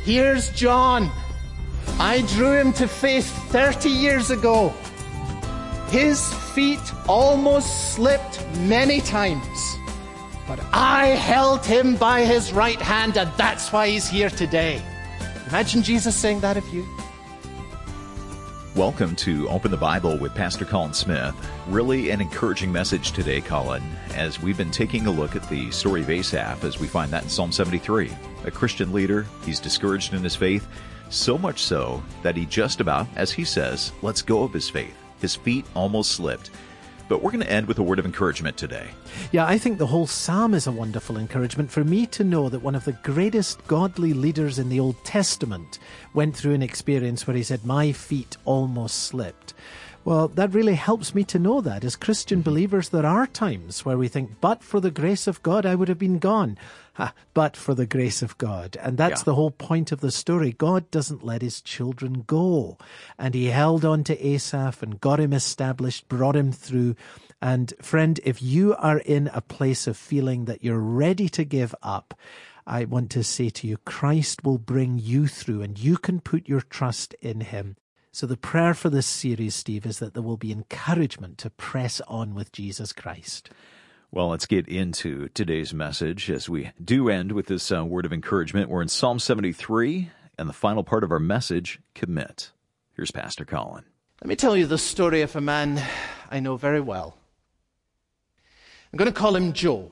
Here's John. I drew him to faith 30 years ago. His feet almost slipped many times, but I held him by his right hand, and that's why he's here today. Imagine Jesus saying that of you. Welcome to Open the Bible with Pastor Colin Smith. Really an encouraging message today, Colin, as we've been taking a look at the story of Asaph, as we find that in Psalm 73. A Christian leader, he's discouraged in his faith, so much so that he just about, as he says, lets go of his faith. His feet almost slipped. But we're going to end with a word of encouragement today. Yeah, I think the whole psalm is a wonderful encouragement for me to know that one of the greatest godly leaders in the Old Testament went through an experience where he said, my feet almost slipped. Well, that really helps me to know that. As Christian believers, there are times where we think, but for the grace of God, I would have been gone. But for the grace of God. And that's the whole point of the story. God doesn't let his children go. And he held on to Asaph and got him established, brought him through. And friend, if you are in a place of feeling that you're ready to give up, I want to say to you, Christ will bring you through and you can put your trust in him. So the prayer for this series, Steve, is that there will be encouragement to press on with Jesus Christ. Well, let's get into today's message as we do end with this word of encouragement. We're in Psalm 73, and the final part of our message, commit. Here's Pastor Colin. Let me tell you the story of a man I know very well. I'm going to call him Joe.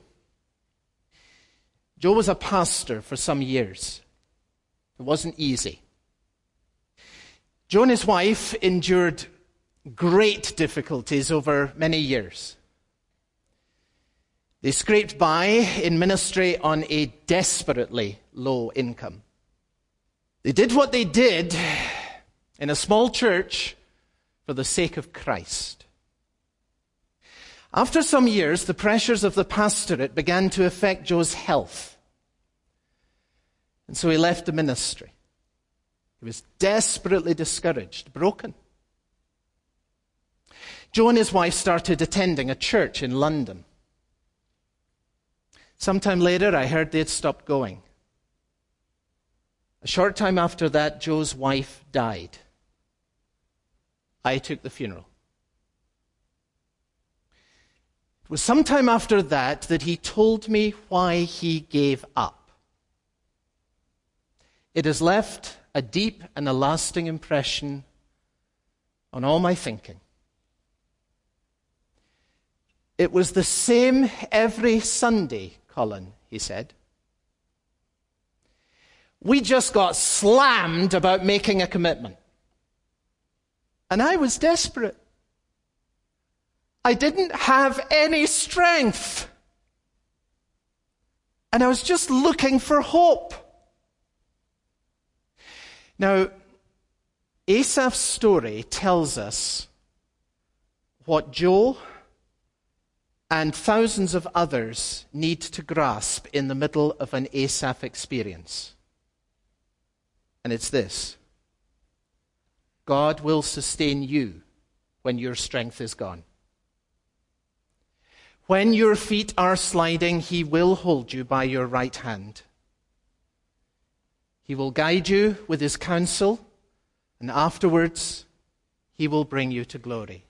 Joe was a pastor for some years. It wasn't easy. Joe and his wife endured great difficulties over many years. They scraped by in ministry on a desperately low income. They did what they did in a small church for the sake of Christ. After some years, the pressures of the pastorate began to affect Joe's health. And so he left the ministry. He was desperately discouraged, broken. Joe and his wife started attending a church in London. Sometime later, I heard they had stopped going. A short time after that, Joe's wife died. I took the funeral. It was sometime after that he told me why he gave up. It has left a deep and a lasting impression on all my thinking. It was the same every Sunday, Colin, he said. We just got slammed about making a commitment. And I was desperate. I didn't have any strength. And I was just looking for hope. Now, Asaph's story tells us what Joe and thousands of others need to grasp in the middle of an Asaph experience. And it's this: God will sustain you when your strength is gone. When your feet are sliding, he will hold you by your right hand. He will guide you with his counsel, and afterwards he will bring you to glory.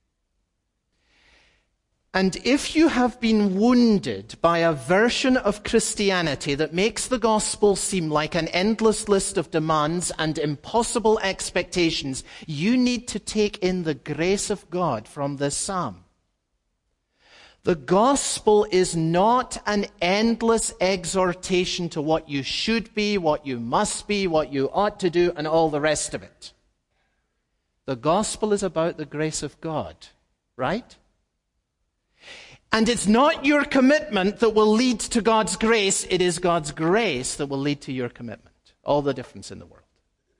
And if you have been wounded by a version of Christianity that makes the gospel seem like an endless list of demands and impossible expectations, you need to take in the grace of God from this psalm. The gospel is not an endless exhortation to what you should be, what you must be, what you ought to do, and all the rest of it. The gospel is about the grace of God, right? And it's not your commitment that will lead to God's grace. It is God's grace that will lead to your commitment. All the difference in the world.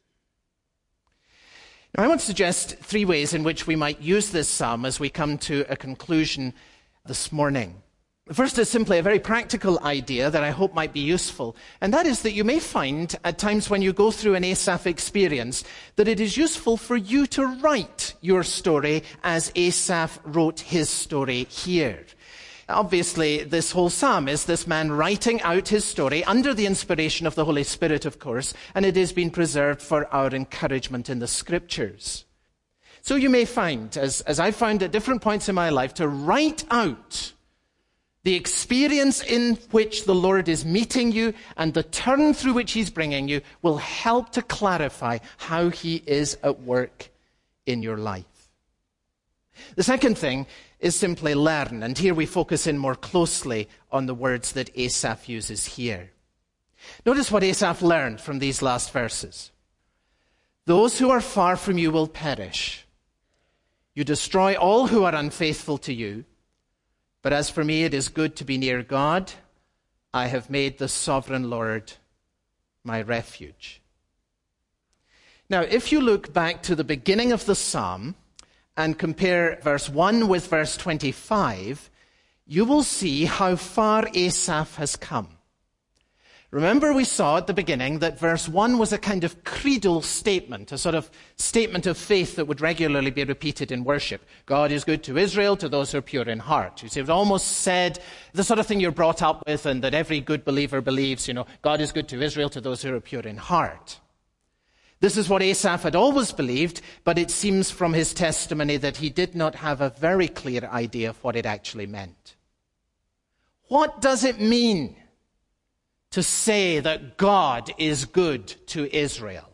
Now, I want to suggest 3 ways in which we might use this psalm as we come to a conclusion this morning. The first is simply a very practical idea that I hope might be useful, and that is that you may find at times when you go through an Asaph experience that it is useful for you to write your story as Asaph wrote his story here. Obviously, this whole psalm is this man writing out his story under the inspiration of the Holy Spirit, of course, and it has been preserved for our encouragement in the Scriptures. So you may find, as I found at different points in my life, to write out the experience in which the Lord is meeting you and the turn through which he's bringing you will help to clarify how he is at work in your life. The second thing is simply learn, and here we focus in more closely on the words that Asaph uses here. Notice what Asaph learned from these last verses. Those who are far from you will perish. You destroy all who are unfaithful to you. But as for me, it is good to be near God. I have made the sovereign Lord my refuge. Now, if you look back to the beginning of the psalm and compare verse 1 with verse 25, you will see how far Asaph has come. Remember, we saw at the beginning that verse 1 was a kind of creedal statement, a sort of statement of faith that would regularly be repeated in worship. God is good to Israel, to those who are pure in heart. You see, it almost said the sort of thing you're brought up with and that every good believer believes, God is good to Israel, to those who are pure in heart. This is what Asaph had always believed, but it seems from his testimony that he did not have a very clear idea of what it actually meant. What does it mean to say that God is good to Israel?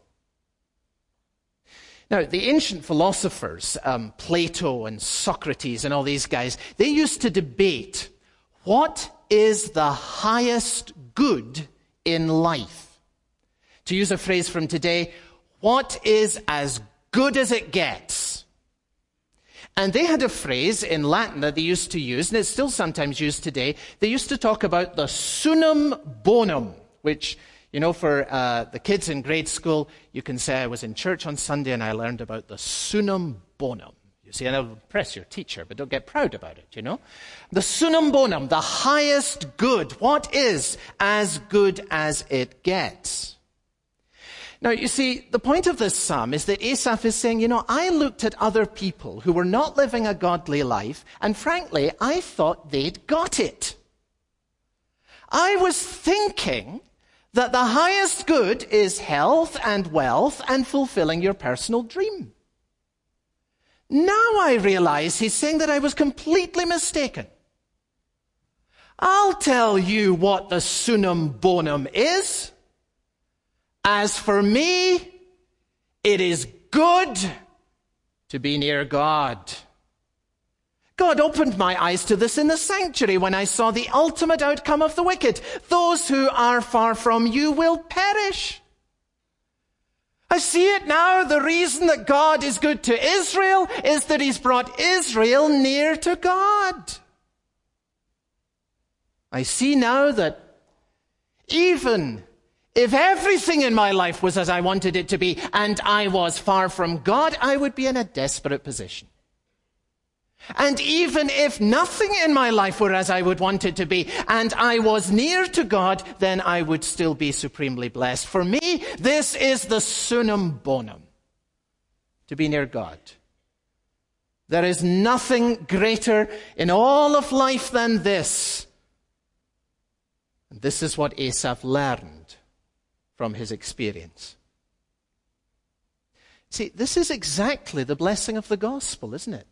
Now, the ancient philosophers, Plato and Socrates and all these guys, they used to debate what is the highest good in life. To use a phrase from today, what is as good as it gets? And they had a phrase in Latin that they used to use, and it's still sometimes used today. They used to talk about the summum bonum, which, for the kids in grade school, you can say, I was in church on Sunday and I learned about the summum bonum. You see, and it'll impress your teacher, but don't get proud about it, The summum bonum, the highest good. What is as good as it gets? Now, you see, the point of this psalm is that Asaph is saying, I looked at other people who were not living a godly life, and frankly, I thought they'd got it. I was thinking that the highest good is health and wealth and fulfilling your personal dream. Now I realize he's saying that I was completely mistaken. I'll tell you what the summum bonum is. As for me, it is good to be near God. God opened my eyes to this in the sanctuary when I saw the ultimate outcome of the wicked. Those who are far from you will perish. I see it now. The reason that God is good to Israel is that he's brought Israel near to God. I see now that even if everything in my life was as I wanted it to be and I was far from God, I would be in a desperate position. And even if nothing in my life were as I would want it to be and I was near to God, then I would still be supremely blessed. For me, this is the summum bonum, to be near God. There is nothing greater in all of life than this. And this is what Asaph learned from his experience. See, this is exactly the blessing of the gospel, isn't it?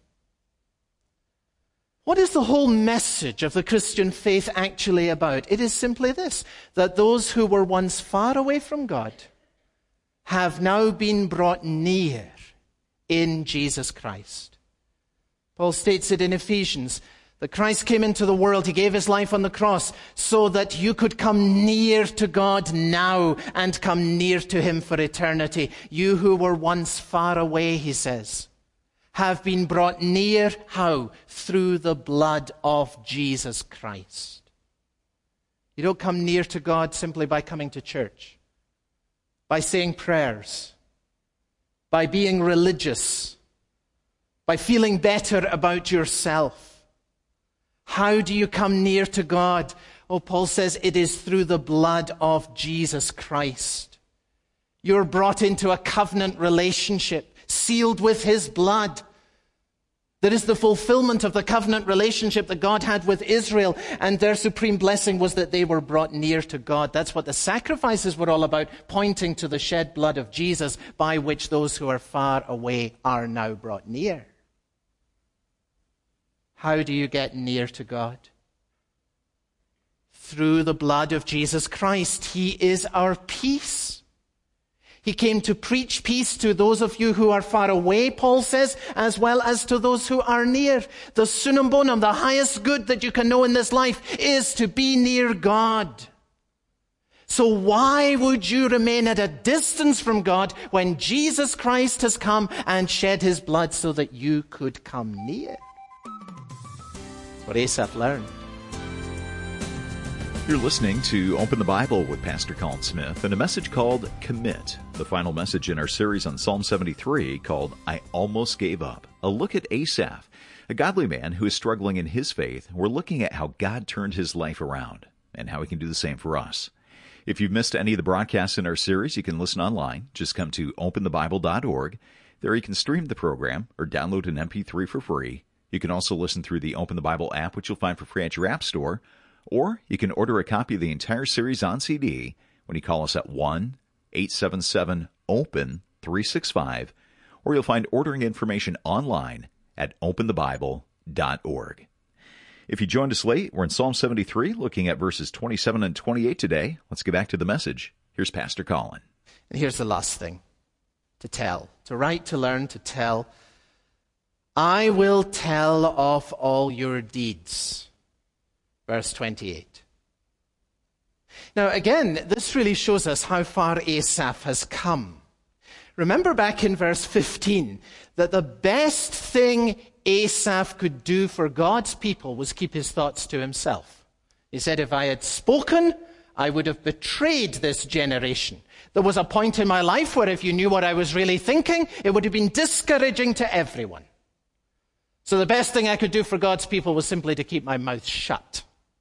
What is the whole message of the Christian faith actually about? It is simply this, that those who were once far away from God have now been brought near in Jesus Christ. Paul states it in Ephesians, that Christ came into the world, he gave his life on the cross so that you could come near to God now and come near to him for eternity. You who were once far away, he says, have been brought near, how? Through the blood of Jesus Christ. You don't come near to God simply by coming to church, by saying prayers, by being religious, by feeling better about yourself. How do you come near to God? Oh, Paul says it is through the blood of Jesus Christ. You're brought into a covenant relationship, sealed with his blood. There is the fulfillment of the covenant relationship that God had with Israel, and their supreme blessing was that they were brought near to God. That's what the sacrifices were all about, pointing to the shed blood of Jesus, by which those who are far away are now brought near. How do you get near to God? Through the blood of Jesus Christ. He is our peace. He came to preach peace to those of you who are far away, Paul says, as well as to those who are near. The summum bonum, the highest good that you can know in this life, is to be near God. So why would you remain at a distance from God when Jesus Christ has come and shed his blood so that you could come near? That's what Asaph learned. You're listening to Open the Bible with Pastor Colin Smith and a message called Commit, the final message in our series on Psalm 73 called I Almost Gave Up. A look at Asaph, a godly man who is struggling in his faith. We're looking at how God turned his life around and how he can do the same for us. If you've missed any of the broadcasts in our series, you can listen online. Just come to openthebible.org. There you can stream the program or download an MP3 for free. You can also listen through the Open the Bible app, which you'll find for free at your app store. Or you can order a copy of the entire series on CD when you call us at 1-877-OPEN-365, or you'll find ordering information online at openthebible.org. If you joined us late, we're in Psalm 73, looking at verses 27 and 28 today. Let's get back to the message. Here's Pastor Colin. And here's the last thing to tell, to write, to learn, to tell. I will tell of all your deeds. Verse 28. Now again, this really shows us how far Asaph has come. Remember back in verse 15 that the best thing Asaph could do for God's people was keep his thoughts to himself. He said, if I had spoken, I would have betrayed this generation. There was a point in my life where if you knew what I was really thinking, it would have been discouraging to everyone. So the best thing I could do for God's people was simply to keep my mouth shut.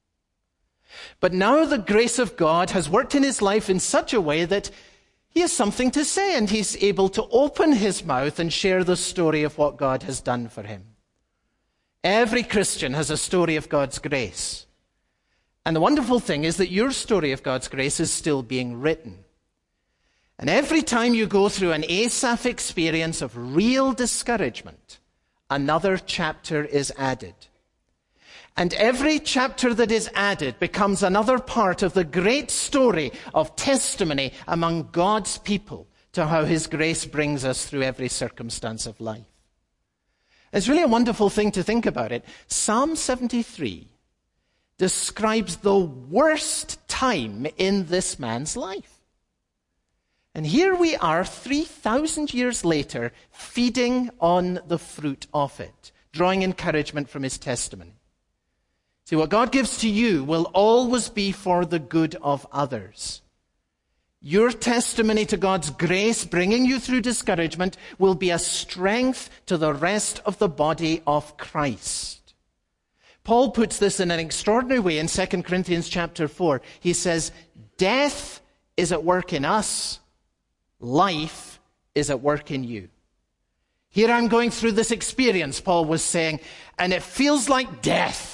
But now the grace of God has worked in his life in such a way that he has something to say, and he's able to open his mouth and share the story of what God has done for him. Every Christian has a story of God's grace. And the wonderful thing is that your story of God's grace is still being written. And every time you go through an Asaph experience of real discouragement, another chapter is added. And every chapter that is added becomes another part of the great story of testimony among God's people to how his grace brings us through every circumstance of life. It's really a wonderful thing to think about it. Psalm 73 describes the worst time in this man's life. And here we are 3,000 years later, feeding on the fruit of it, drawing encouragement from his testimony. See, what God gives to you will always be for the good of others. Your testimony to God's grace, bringing you through discouragement, will be a strength to the rest of the body of Christ. Paul puts this in an extraordinary way in 2 Corinthians chapter 4. He says, death is at work in us, life is at work in you. Here I'm going through this experience, Paul was saying, and it feels like death.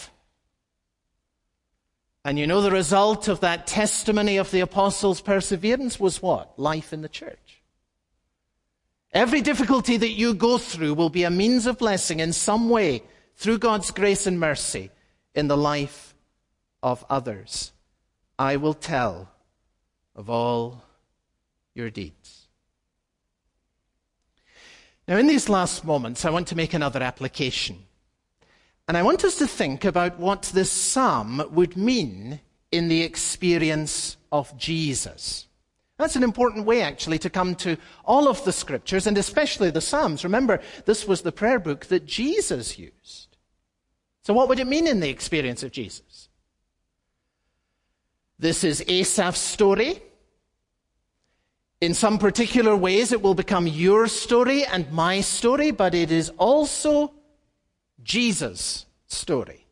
And you know the result of that testimony of the apostles' perseverance was what? Life in the church. Every difficulty that you go through will be a means of blessing in some way through God's grace and mercy in the life of others. I will tell of all your deeds. Now in these last moments, I want to make another application. And I want us to think about what this psalm would mean in the experience of Jesus. That's an important way, actually, to come to all of the scriptures, and especially the Psalms. Remember, this was the prayer book that Jesus used. So what would it mean in the experience of Jesus? This is Asaph's story. In some particular ways, it will become your story and my story, but it is also Jesus' story.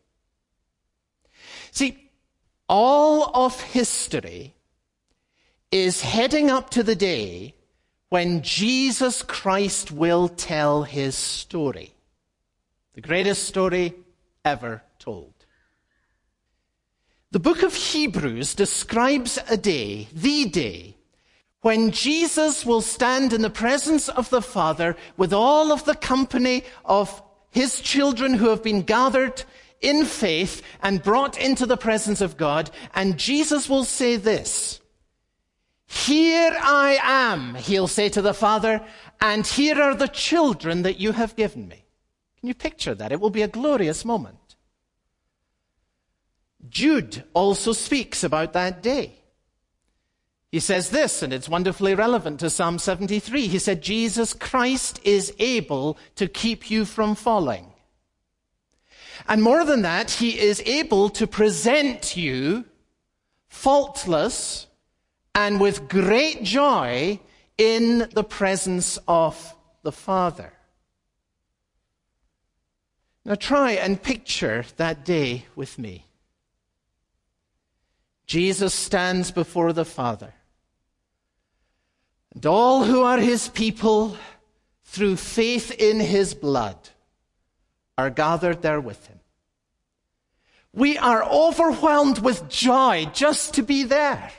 See, all of history is heading up to the day when Jesus Christ will tell his story. The greatest story ever told. The book of Hebrews describes a day, the day, when Jesus will stand in the presence of the Father with all of the company of his children who have been gathered in faith and brought into the presence of God. And Jesus will say this, "Here I am," he'll say to the Father, "and here are the children that you have given me." Can you picture that? It will be a glorious moment. Jude also speaks about that day. He says this, and it's wonderfully relevant to Psalm 73. He said, "Jesus Christ is able to keep you from falling. And more than that, he is able to present you faultless and with great joy in the presence of the Father." Now try and picture that day with me. Jesus stands before the Father, and all who are his people through faith in his blood are gathered there with him. We are overwhelmed with joy just to be there.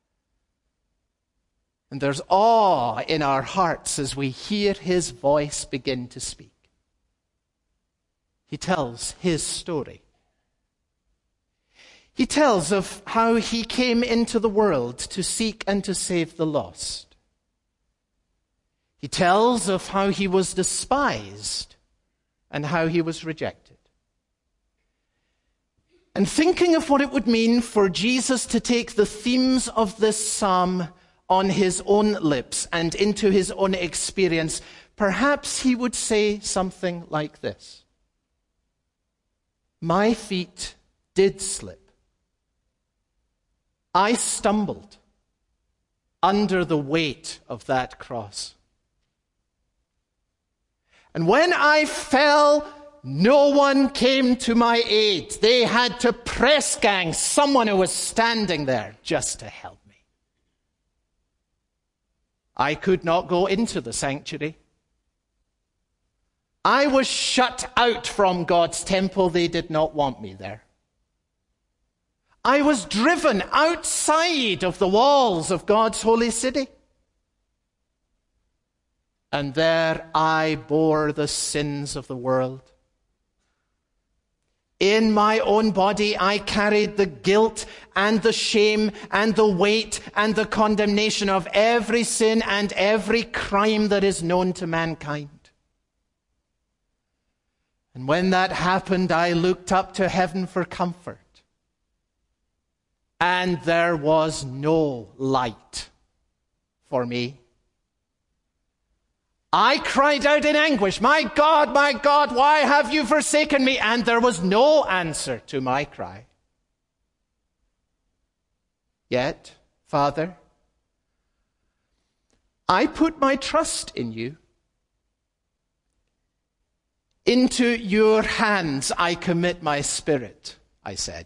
And there's awe in our hearts as we hear his voice begin to speak. He tells his story. He tells of how he came into the world to seek and to save the lost. He tells of how he was despised and how he was rejected. And thinking of what it would mean for Jesus to take the themes of this psalm on his own lips and into his own experience, perhaps he would say something like this: "My feet did slip. I stumbled under the weight of that cross. And when I fell, no one came to my aid. They had to press gang someone who was standing there just to help me. I could not go into the sanctuary. I was shut out from God's temple. They did not want me there. I was driven outside of the walls of God's holy city. And there I bore the sins of the world. In my own body I carried the guilt and the shame and the weight and the condemnation of every sin and every crime that is known to mankind. And when that happened, I looked up to heaven for comfort. And there was no light for me. I cried out in anguish, my God, why have you forsaken me?" And there was no answer to my cry. Yet, Father, I put my trust in you. Into your hands I commit my spirit, I said.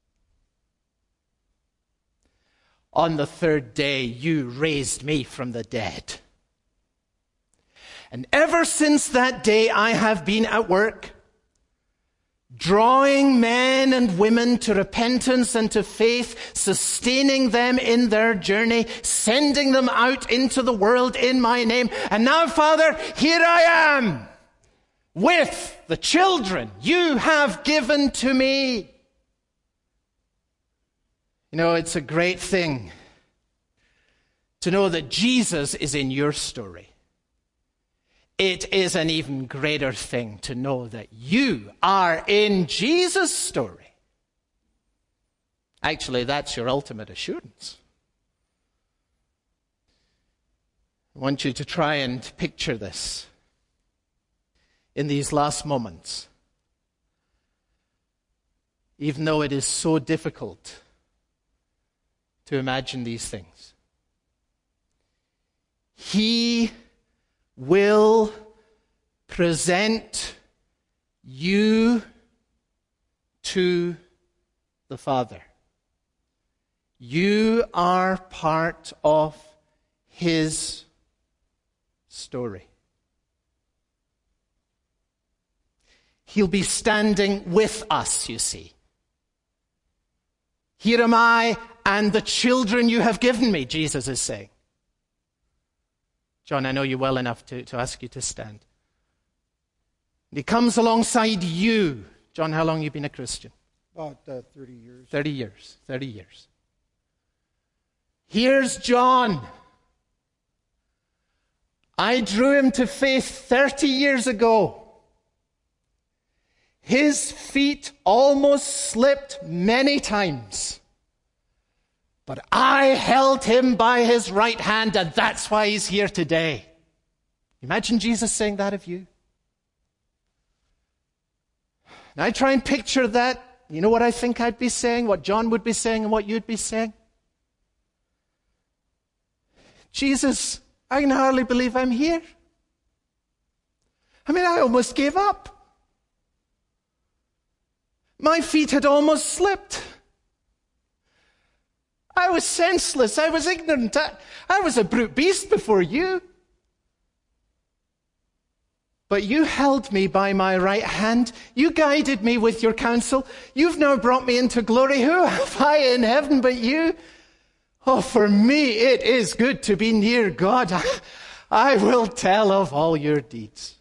On the third day, you raised me from the dead. And ever since that day, I have been at work, drawing men and women to repentance and to faith, sustaining them in their journey, sending them out into the world in my name. And now, Father, here I am with the children you have given to me. You know, it's a great thing to know that Jesus is in your story. It is an even greater thing to know that you are in Jesus' story. Actually, that's your ultimate assurance. I want you to try and picture this in these last moments. Even though it is so difficult to imagine these things. He will present you to the Father. You are part of his story. He'll be standing with us, you see. Here am I and the children you have given me, Jesus is saying. John, I know you well enough to ask you to stand. And he comes alongside you. John, how long have you been a Christian? About 30 years. 30 years. 30 years. Here's John. I drew him to faith 30 years ago. His feet almost slipped many times. But I held him by his right hand, and that's why he's here today. Imagine Jesus saying that of you. And I try and picture that. You know what I think I'd be saying, what John would be saying, and what you'd be saying? Jesus, I can hardly believe I'm here. I mean, I almost gave up. My feet had almost slipped. I was senseless. I was ignorant. I was a brute beast before you. But you held me by my right hand. You guided me with your counsel. You've now brought me into glory. Who have I in heaven but you? Oh, for me, it is good to be near God. I will tell of all your deeds.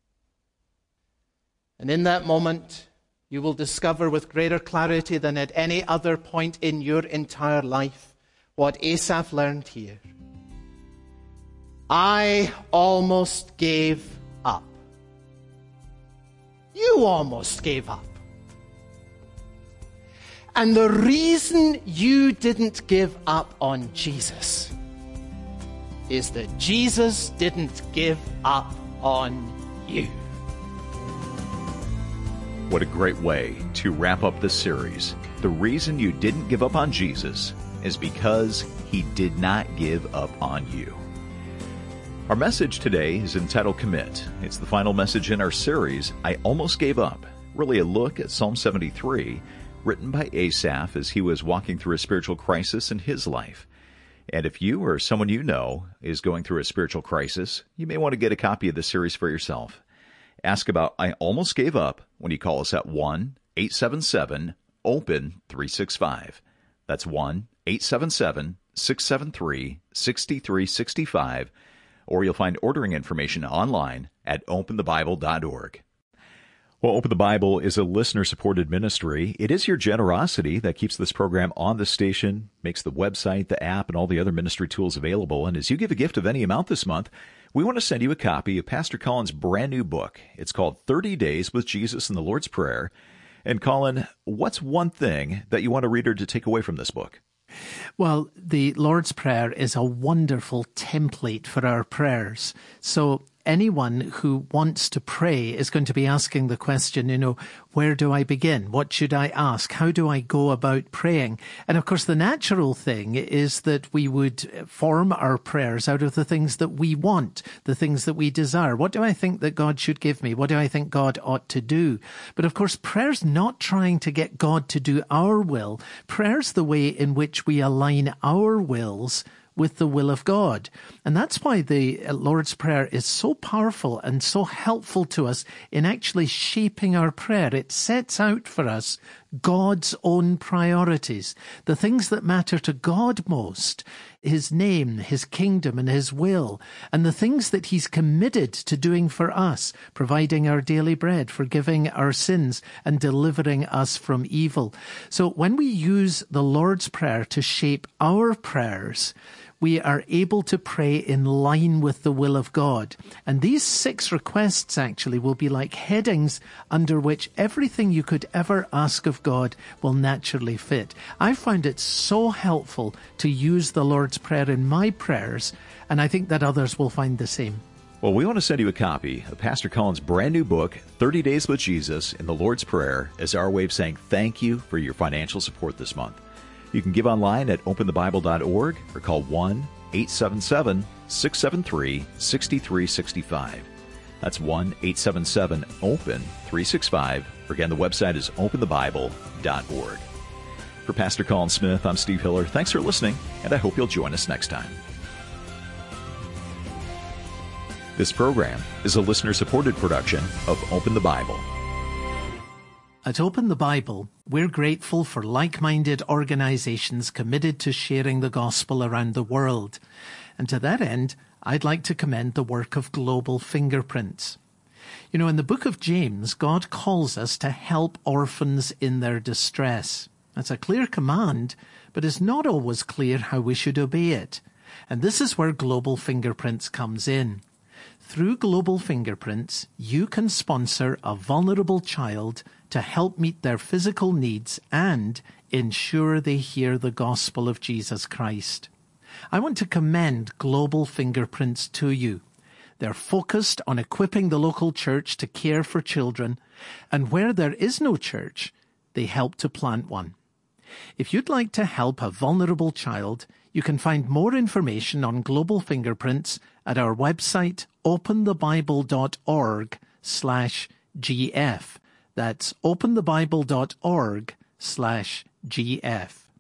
And in that moment, you will discover with greater clarity than at any other point in your entire life what Asaph learned here. I almost gave up. You almost gave up. And the reason you didn't give up on Jesus is that Jesus didn't give up on you. What a great way to wrap up this series. The reason you didn't give up on Jesus is because he did not give up on you. Our message today is entitled Commit. It's the final message in our series, I Almost Gave Up. Really a look at Psalm 73, written by Asaph as he was walking through a spiritual crisis in his life. And if you or someone you know is going through a spiritual crisis, you may want to get a copy of this series for yourself. Ask about I Almost Gave Up when you call us at 1-877-OPEN-365. That's 1-877-673-6365. Or you'll find ordering information online at openthebible.org. Well, Open the Bible is a listener-supported ministry. It is your generosity that keeps this program on the station, makes the website, the app, and all the other ministry tools available. And as you give a gift of any amount this month, we want to send you a copy of Pastor Colin's brand new book. It's called 30 Days with Jesus and the Lord's Prayer. And Colin, what's one thing that you want a reader to take away from this book? Well, the Lord's Prayer is a wonderful template for our prayers. So anyone who wants to pray is going to be asking the question, where do I begin? What should I ask? How do I go about praying? And of course, the natural thing is that we would form our prayers out of the things that we want, the things that we desire. What do I think that God should give me? What do I think God ought to do? But of course, prayer's not trying to get God to do our will. Prayer's the way in which we align our wills with the will of God. And that's why the Lord's Prayer is so powerful and so helpful to us in actually shaping our prayer. It sets out for us God's own priorities, the things that matter to God most, his name, his kingdom, and his will, and the things that he's committed to doing for us, providing our daily bread, forgiving our sins, and delivering us from evil. So when we use the Lord's Prayer to shape our prayers, we are able to pray in line with the will of God. And these 6 requests actually will be like headings under which everything you could ever ask of God will naturally fit. I found it so helpful to use the Lord's Prayer in my prayers, and I think that others will find the same. Well, we want to send you a copy of Pastor Colin's brand new book, 30 Days with Jesus in the Lord's Prayer, as our way of saying thank you for your financial support this month. You can give online at openthebible.org or call 1-877-673-6365. That's 1-877-OPEN-365. Again, the website is openthebible.org. For Pastor Colin Smith, I'm Steve Hiller. Thanks for listening, and I hope you'll join us next time. This program is a listener-supported production of Open the Bible. At Open the Bible, we're grateful for like-minded organizations committed to sharing the gospel around the world. And to that end, I'd like to commend the work of Global Fingerprints. You know, in the book of James, God calls us to help orphans in their distress. That's a clear command, but it's not always clear how we should obey it. And this is where Global Fingerprints comes in. Through Global Fingerprints, you can sponsor a vulnerable child to help meet their physical needs and ensure they hear the gospel of Jesus Christ. I want to commend Global Fingerprints to you. They're focused on equipping the local church to care for children, and where there is no church, they help to plant one. If you'd like to help a vulnerable child, you can find more information on Global Fingerprints at our website, openthebible.org/GF. That's openthebible.org/GF.